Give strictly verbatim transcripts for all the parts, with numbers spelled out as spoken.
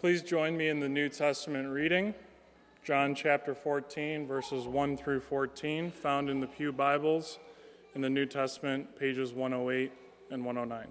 Please join me in the New Testament reading, John chapter fourteen, verses one through fourteen, found in the Pew Bibles in the New Testament, pages one oh eight and one oh nine.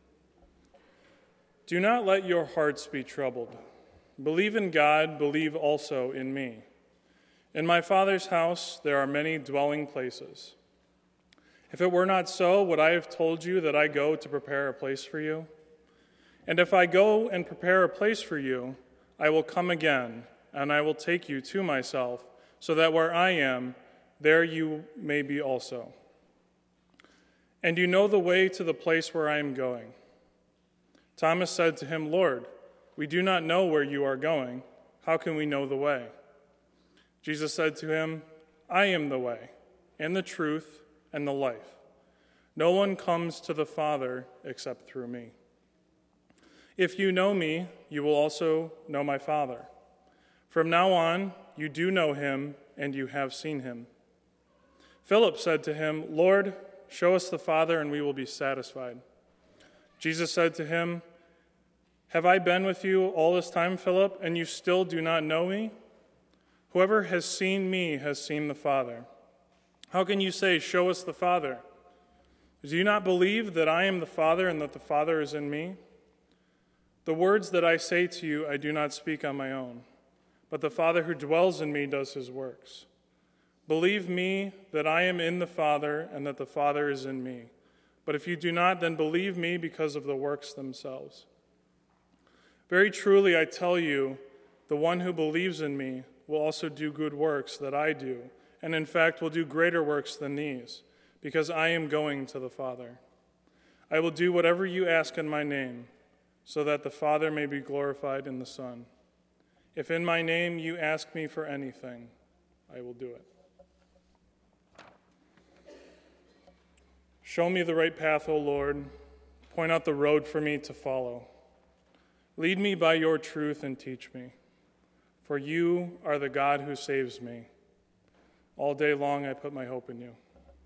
Do not let your hearts be troubled. Believe in God, believe also in me. In my Father's house there are many dwelling places. If it were not so, would I have told you that I go to prepare a place for you? And if I go and prepare a place for you, I will come again, and I will take you to myself, so that where I am, there you may be also. And you know the way to the place where I am going. Thomas said to him, Lord, we do not know where you are going. How can we know the way? Jesus said to him, I am the way, and the truth, and the life. No one comes to the Father except through me. If you know me, you will also know my Father. From now on, you do know him, and you have seen him. Philip said to him, Lord, show us the Father, and we will be satisfied. Jesus said to him, Have I been with you all this time, Philip, and you still do not know me? Whoever has seen me has seen the Father. How can you say, Show us the Father? Do you not believe that I am the Father and that the Father is in me? The words that I say to you I do not speak on my own, but the Father who dwells in me does his works. Believe me that I am in the Father and that the Father is in me. But if you do not, then believe me because of the works themselves. Very truly I tell you, the one who believes in me will also do good works that I do, and in fact will do greater works than these, because I am going to the Father. I will do whatever you ask in my name, so that the Father may be glorified in the Son. If in my name you ask me for anything, I will do it. Show me the right path, O Lord. Point out the road for me to follow. Lead me by your truth and teach me, for you are the God who saves me. All day long I put my hope in you.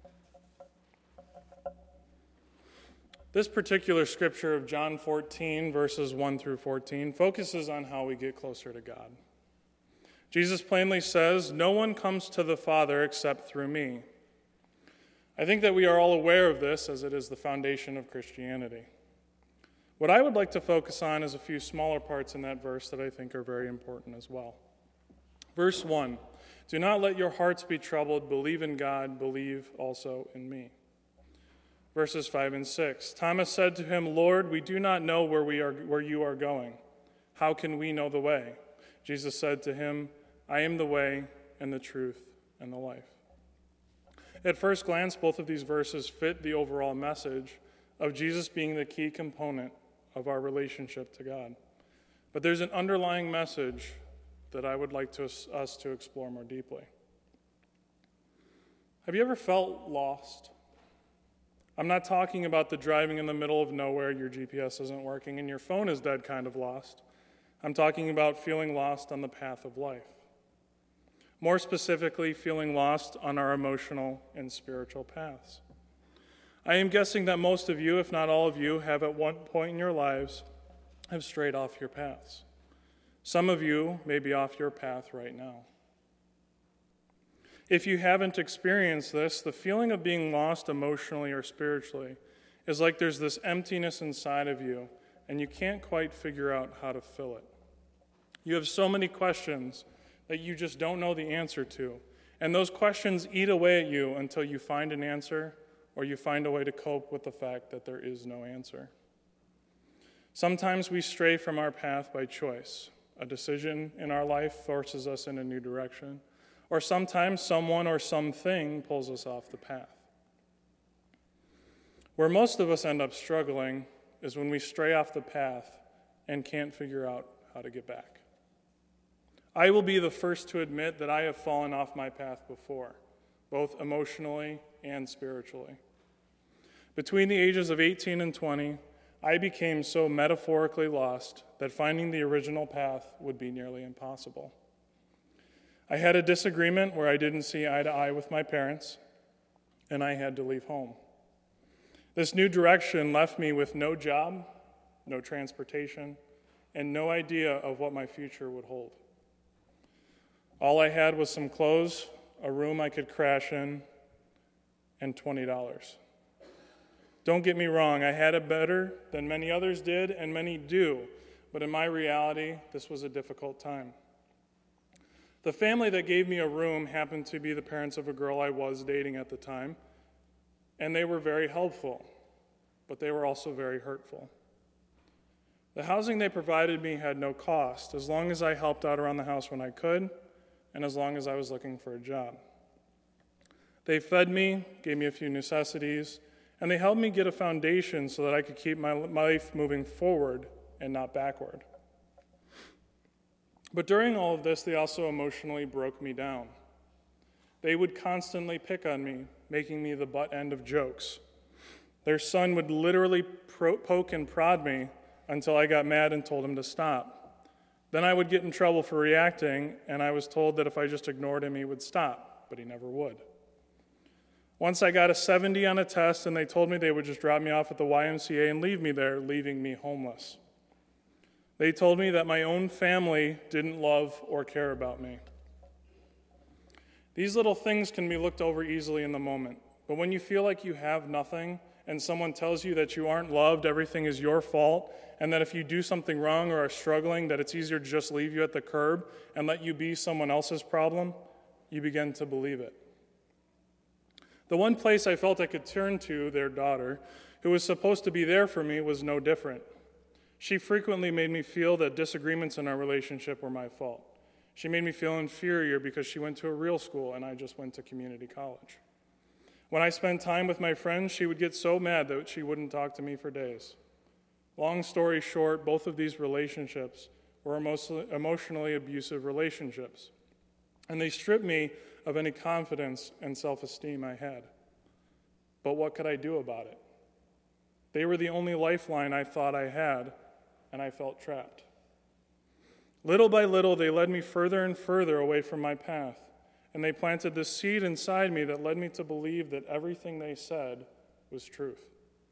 This particular scripture of John fourteen, verses one through fourteen, focuses on how we get closer to God. Jesus plainly says, No one comes to the Father except through me. I think that we are all aware of this, as it is the foundation of Christianity. What I would like to focus on is a few smaller parts in that verse that I think are very important as well. Verse one, Do not let your hearts be troubled. Believe in God. Believe also in me. Verses five and six, Thomas said to him, Lord, we do not know where we are, where you are going. How can we know the way? Jesus said to him, I am the way and the truth and the life. At first glance, both of these verses fit the overall message of Jesus being the key component of our relationship to God. But there's an underlying message that I would like to, us to explore more deeply. Have you ever felt lost? I'm not talking about the driving in the middle of nowhere, your G P S isn't working, and your phone is dead kind of lost. I'm talking about feeling lost on the path of life. More specifically, feeling lost on our emotional and spiritual paths. I am guessing that most of you, if not all of you, have at one point in your lives have strayed off your paths. Some of you may be off your path right now. If you haven't experienced this, the feeling of being lost emotionally or spiritually is like there's this emptiness inside of you, and you can't quite figure out how to fill it. You have so many questions that you just don't know the answer to, and those questions eat away at you until you find an answer or you find a way to cope with the fact that there is no answer. Sometimes we stray from our path by choice. A decision in our life forces us in a new direction. Or sometimes someone or something pulls us off the path. Where most of us end up struggling is when we stray off the path and can't figure out how to get back. I will be the first to admit that I have fallen off my path before, both emotionally and spiritually. Between the ages of eighteen and twenty, I became so metaphorically lost that finding the original path would be nearly impossible. I had a disagreement where I didn't see eye to eye with my parents, and I had to leave home. This new direction left me with no job, no transportation, and no idea of what my future would hold. All I had was some clothes, a room I could crash in, and twenty dollars. Don't get me wrong, I had it better than many others did, and many do, but in my reality, this was a difficult time. The family that gave me a room happened to be the parents of a girl I was dating at the time, and they were very helpful, but they were also very hurtful. The housing they provided me had no cost, as long as I helped out around the house when I could, and as long as I was looking for a job. They fed me, gave me a few necessities, and they helped me get a foundation so that I could keep my life moving forward and not backward. But during all of this, they also emotionally broke me down. They would constantly pick on me, making me the butt end of jokes. Their son would literally pro- poke and prod me until I got mad and told him to stop. Then I would get in trouble for reacting, and I was told that if I just ignored him, he would stop, but he never would. Once I got a seventy on a test, and they told me they would just drop me off at the Y M C A and leave me there, leaving me homeless. They told me that my own family didn't love or care about me. These little things can be looked over easily in the moment, but when you feel like you have nothing, and someone tells you that you aren't loved, everything is your fault, and that if you do something wrong or are struggling, that it's easier to just leave you at the curb and let you be someone else's problem, you begin to believe it. The one place I felt I could turn to, their daughter, who was supposed to be there for me, was no different. She frequently made me feel that disagreements in our relationship were my fault. She made me feel inferior because she went to a real school and I just went to community college. When I spent time with my friends, she would get so mad that she wouldn't talk to me for days. Long story short, both of these relationships were emotionally abusive relationships, and they stripped me of any confidence and self-esteem I had. But what could I do about it? They were the only lifeline I thought I had, and I felt trapped. Little by little, they led me further and further away from my path, and they planted this seed inside me that led me to believe that everything they said was truth.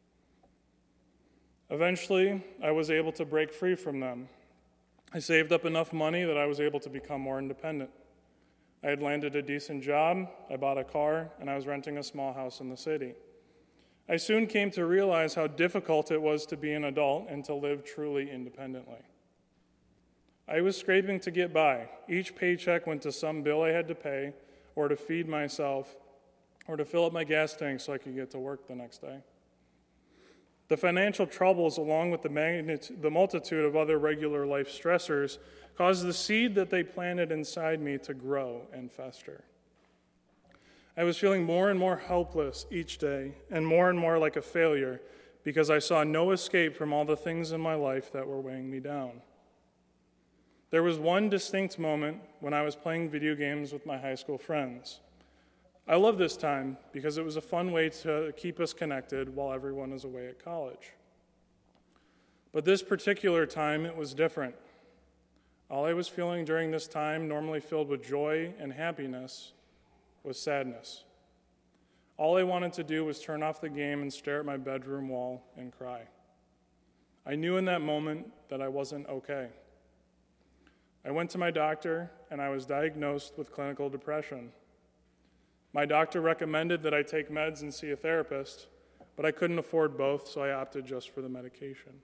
Eventually, I was able to break free from them. I saved up enough money that I was able to become more independent. I had landed a decent job, I bought a car, and I was renting a small house in the city. I soon came to realize how difficult it was to be an adult and to live truly independently. I was scraping to get by. Each paycheck went to some bill I had to pay, or to feed myself, or to fill up my gas tank so I could get to work the next day. The financial troubles, along with the, magnitude, the multitude of other regular life stressors, caused the seed that they planted inside me to grow and fester. I was feeling more and more helpless each day, and more and more like a failure, because I saw no escape from all the things in my life that were weighing me down. There was one distinct moment when I was playing video games with my high school friends. I love this time because it was a fun way to keep us connected while everyone is away at college. But this particular time, it was different. All I was feeling during this time, normally filled with joy and happiness, was sadness. All I wanted to do was turn off the game and stare at my bedroom wall and cry. I knew in that moment that I wasn't okay. I went to my doctor, and I was diagnosed with clinical depression. My doctor recommended that I take meds and see a therapist, but I couldn't afford both, so I opted just for the medication.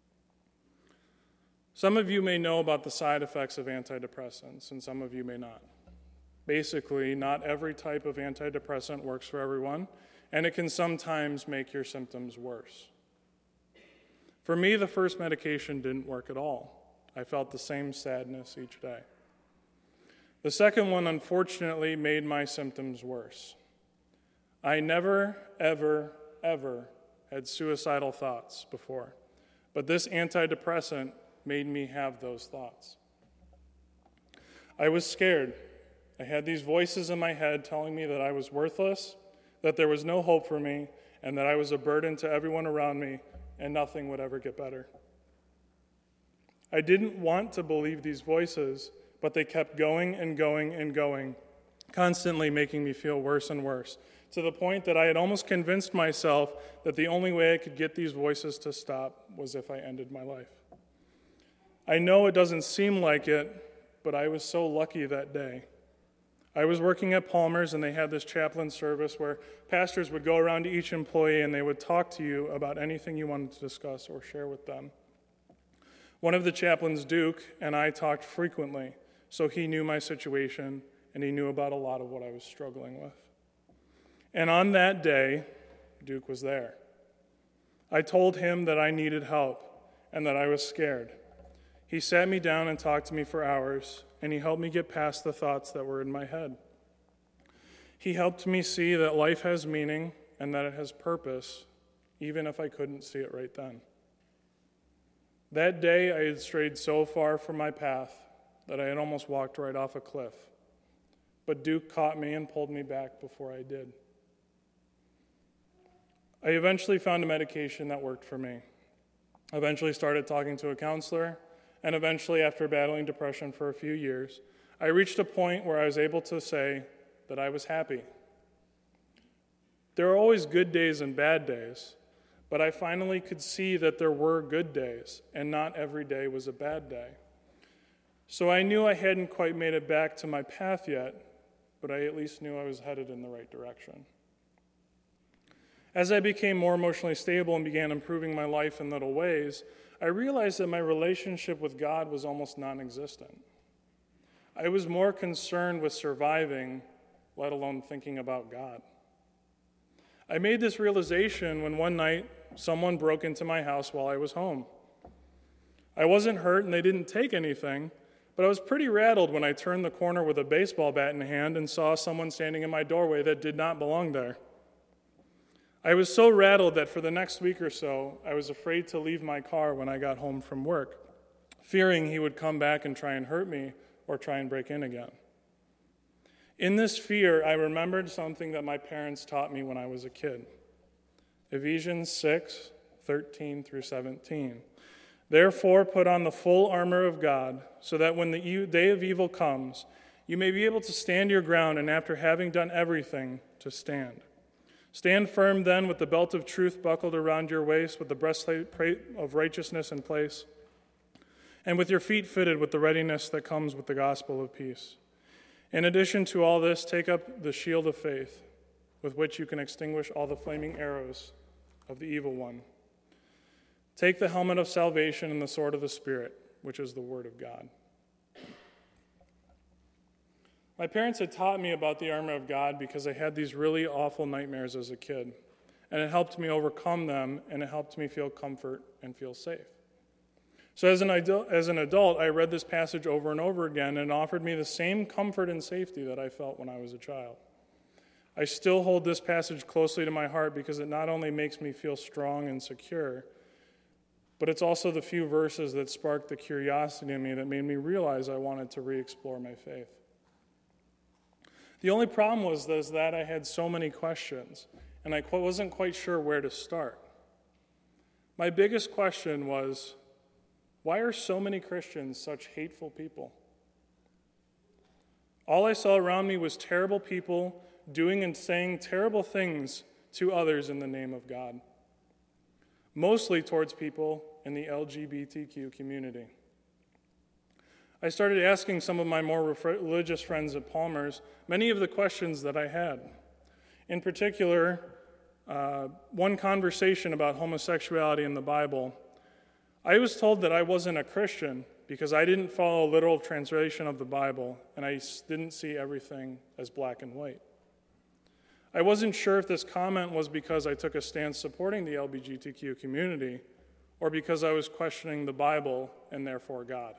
Some of you may know about the side effects of antidepressants, and some of you may not. Basically, not every type of antidepressant works for everyone, and it can sometimes make your symptoms worse. For me, the first medication didn't work at all. I felt the same sadness each day. The second one, unfortunately, made my symptoms worse. I never, ever, ever had suicidal thoughts before, but this antidepressant made me have those thoughts. I was scared. I had these voices in my head telling me that I was worthless, that there was no hope for me, and that I was a burden to everyone around me, and nothing would ever get better. I didn't want to believe these voices, but they kept going and going and going, constantly making me feel worse and worse, to the point that I had almost convinced myself that the only way I could get these voices to stop was if I ended my life. I know it doesn't seem like it, but I was so lucky that day. I was working at Palmer's, and they had this chaplain service where pastors would go around to each employee and they would talk to you about anything you wanted to discuss or share with them. One of the chaplains, Duke, and I talked frequently, so he knew my situation and he knew about a lot of what I was struggling with. And on that day, Duke was there. I told him that I needed help and that I was scared. He sat me down and talked to me for hours, and he helped me get past the thoughts that were in my head. He helped me see that life has meaning and that it has purpose, even if I couldn't see it right then. That day, I had strayed so far from my path that I had almost walked right off a cliff. But Duke caught me and pulled me back before I did. I eventually found a medication that worked for me. I eventually started talking to a counselor, and eventually, after battling depression for a few years, I reached a point where I was able to say that I was happy. There are always good days and bad days, but I finally could see that there were good days, and not every day was a bad day. So I knew I hadn't quite made it back to my path yet, but I at least knew I was headed in the right direction. As I became more emotionally stable and began improving my life in little ways, I realized that my relationship with God was almost non-existent. I was more concerned with surviving, let alone thinking about God. I made this realization when one night someone broke into my house while I was home. I wasn't hurt and they didn't take anything, but I was pretty rattled when I turned the corner with a baseball bat in hand and saw someone standing in my doorway that did not belong there. I was so rattled that for the next week or so, I was afraid to leave my car when I got home from work, fearing he would come back and try and hurt me or try and break in again. In this fear, I remembered something that my parents taught me when I was a kid. Ephesians six, thirteen through seventeen. Therefore, put on the full armor of God, so that when the day of evil comes, you may be able to stand your ground, and after having done everything, to stand. Stand firm then with the belt of truth buckled around your waist, with the breastplate of righteousness in place, and with your feet fitted with the readiness that comes with the gospel of peace. In addition to all this, take up the shield of faith, with which you can extinguish all the flaming arrows of the evil one. Take the helmet of salvation and the sword of the Spirit, which is the word of God. My parents had taught me about the armor of God because I had these really awful nightmares as a kid, and it helped me overcome them, and it helped me feel comfort and feel safe. So as an adult, as an adult, I read this passage over and over again, and it offered me the same comfort and safety that I felt when I was a child. I still hold this passage closely to my heart because it not only makes me feel strong and secure, but it's also the few verses that sparked the curiosity in me that made me realize I wanted to re-explore my faith. The only problem was this, that I had so many questions, and I wasn't quite sure where to start. My biggest question was, why are so many Christians such hateful people? All I saw around me was terrible people doing and saying terrible things to others in the name of God, mostly towards people in the L G B T Q community. I started asking some of my more religious friends at Palmer's many of the questions that I had. In particular, uh, one conversation about homosexuality in the Bible. I was told that I wasn't a Christian because I didn't follow a literal translation of the Bible, and I didn't see everything as black and white. I wasn't sure if this comment was because I took a stance supporting the L G B T Q community or because I was questioning the Bible and therefore God.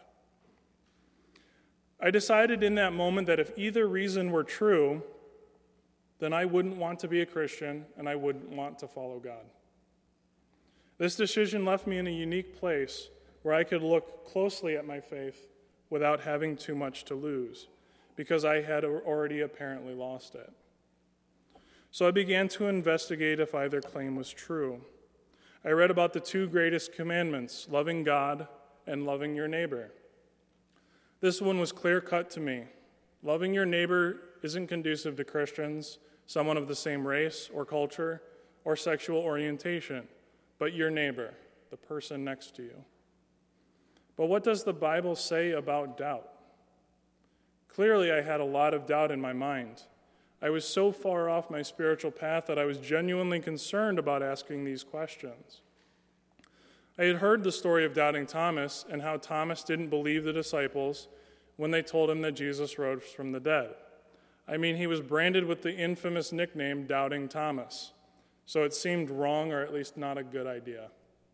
I decided in that moment that if either reason were true, then I wouldn't want to be a Christian and I wouldn't want to follow God. This decision left me in a unique place where I could look closely at my faith without having too much to lose, because I had already apparently lost it. So I began to investigate if either claim was true. I read about the two greatest commandments, loving God and loving your neighbor. This one was clear-cut to me. Loving your neighbor isn't conducive to Christians, someone of the same race or culture or sexual orientation, but your neighbor, the person next to you. But what does the Bible say about doubt? Clearly, I had a lot of doubt in my mind. I was so far off my spiritual path that I was genuinely concerned about asking these questions. I had heard the story of doubting Thomas and how Thomas didn't believe the disciples when they told him that Jesus rose from the dead. I mean, he was branded with the infamous nickname Doubting Thomas, so it seemed wrong, or at least not a good idea.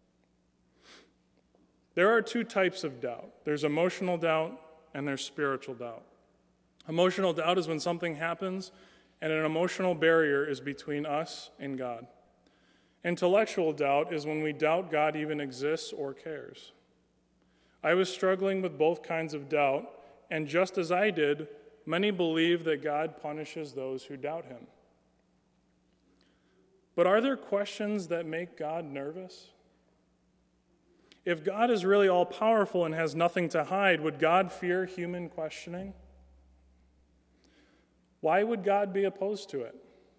There are two types of doubt. There's emotional doubt and there's spiritual doubt. Emotional doubt is when something happens and an emotional barrier is between us and God. Intellectual doubt is when we doubt God even exists or cares. I was struggling with both kinds of doubt, and just as I did, many believe that God punishes those who doubt him. But are there questions that make God nervous? If God is really all-powerful and has nothing to hide, would God fear human questioning? Why would God be opposed to it?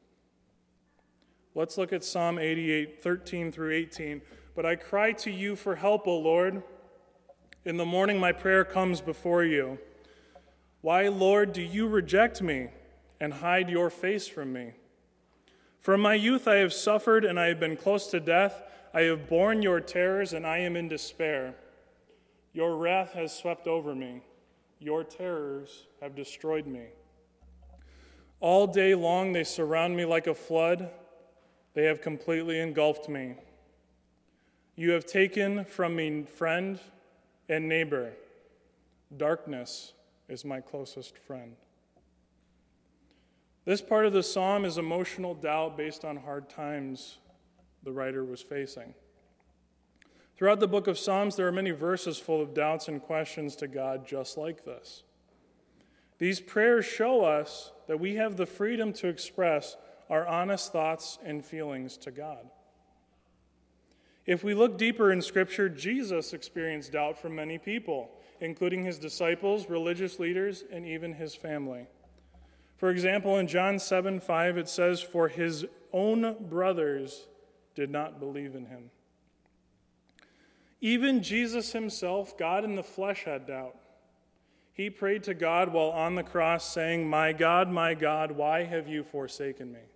Let's look at Psalm eighty-eight, thirteen through eighteen. But I cry to you for help, O Lord. In the morning my prayer comes before you. Why, Lord, do you reject me and hide your face from me? From my youth I have suffered and I have been close to death. I have borne your terrors and I am in despair. Your wrath has swept over me. Your terrors have destroyed me. All day long they surround me like a flood. They have completely engulfed me. You have taken from me friend and neighbor. Darkness is my closest friend. This part of the psalm is emotional doubt based on hard times the writer was facing. Throughout the book of Psalms, there are many verses full of doubts and questions to God just like this. These prayers show us that we have the freedom to express our honest thoughts and feelings to God. If we look deeper in Scripture, Jesus experienced doubt from many people, including his disciples, religious leaders, and even his family. For example, in John seven five, it says, "For his own brothers did not believe in him." Even Jesus himself, God in the flesh, had doubt. He prayed to God while on the cross, saying, "My God, my God, why have you forsaken me?"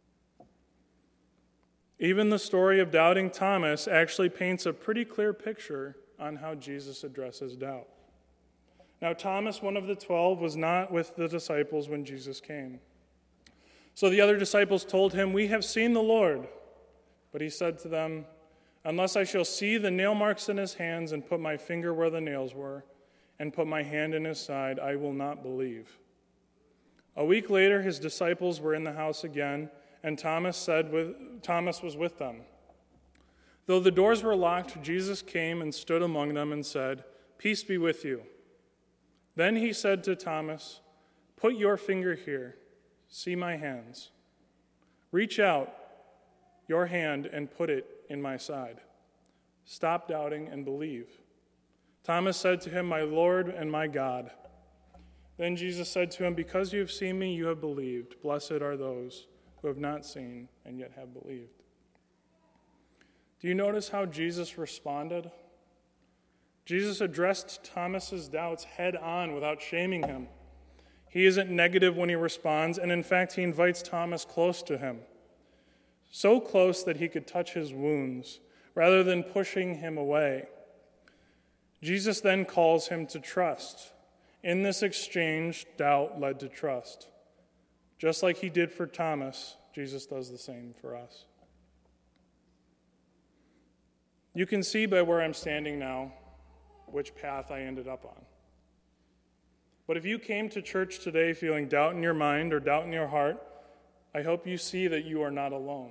Even the story of doubting Thomas actually paints a pretty clear picture on how Jesus addresses doubt. Now, Thomas, one of the twelve, was not with the disciples when Jesus came. So the other disciples told him, "We have seen the Lord." But he said to them, "Unless I shall see the nail marks in his hands and put my finger where the nails were and put my hand in his side, I will not believe." A week later, his disciples were in the house again, and Thomas said with, Thomas was with them. Though the doors were locked, Jesus came and stood among them and said, "Peace be with you." Then he said to Thomas, "Put your finger here. See my hands. Reach out your hand and put it in my side. Stop doubting and believe." Thomas said to him, "My Lord and my God." Then Jesus said to him, "Because you have seen me, you have believed. Blessed are those who have not seen and yet have believed." Do you notice how Jesus responded? Jesus addressed Thomas's doubts head on without shaming him. He isn't negative when he responds, and in fact, he invites Thomas close to him. So close that he could touch his wounds, rather than pushing him away. Jesus then calls him to trust. In this exchange, doubt led to trust. Just like he did for Thomas, Jesus does the same for us. You can see by where I'm standing now which path I ended up on. But if you came to church today feeling doubt in your mind or doubt in your heart, I hope you see that you are not alone.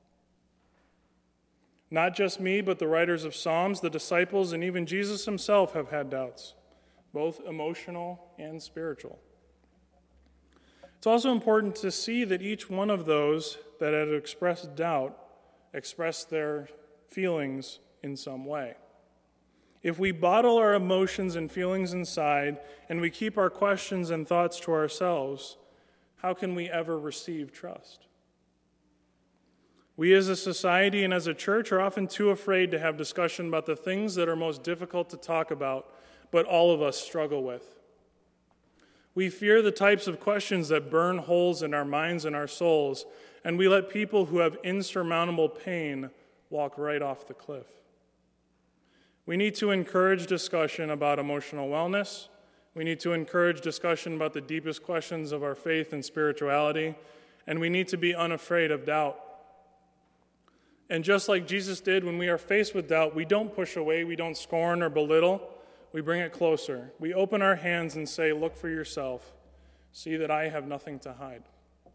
Not just me, but the writers of Psalms, the disciples, and even Jesus himself have had doubts, both emotional and spiritual. It's also important to see that each one of those that had expressed doubt expressed their feelings in some way. If we bottle our emotions and feelings inside and we keep our questions and thoughts to ourselves, how can we ever receive trust? We as a society and as a church are often too afraid to have discussion about the things that are most difficult to talk about, but all of us struggle with. We fear the types of questions that burn holes in our minds and our souls, and we let people who have insurmountable pain walk right off the cliff. We need to encourage discussion about emotional wellness. We need to encourage discussion about the deepest questions of our faith and spirituality, and we need to be unafraid of doubt. And just like Jesus did when we are faced with doubt, we don't push away, we don't scorn or belittle, we bring it closer. We open our hands and say, "Look for yourself. See that I have nothing to hide,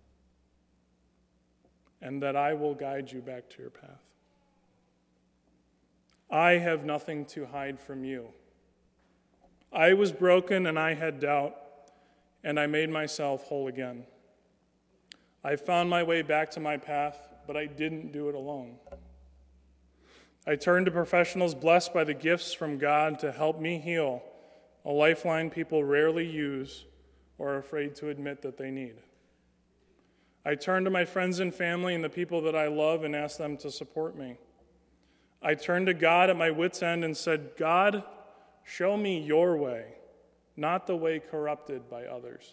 and that I will guide you back to your path. I have nothing to hide from you. I was broken and I had doubt, and I made myself whole again. I found my way back to my path, but I didn't do it alone. I turned to professionals blessed by the gifts from God to help me heal, a lifeline people rarely use or are afraid to admit that they need. I turned to my friends and family and the people that I love and asked them to support me. I turned to God at my wit's end and said, God, show me your way, not the way corrupted by others.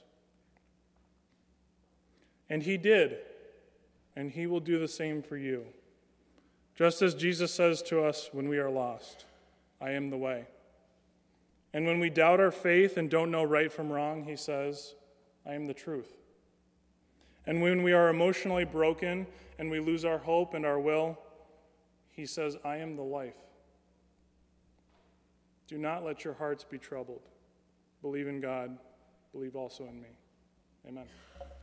And he did, and he will do the same for you. Just as Jesus says to us when we are lost, I am the way. And when we doubt our faith and don't know right from wrong, he says, I am the truth. And when we are emotionally broken and we lose our hope and our will, he says, I am the life. Do not let your hearts be troubled. Believe in God. Believe also in me. Amen.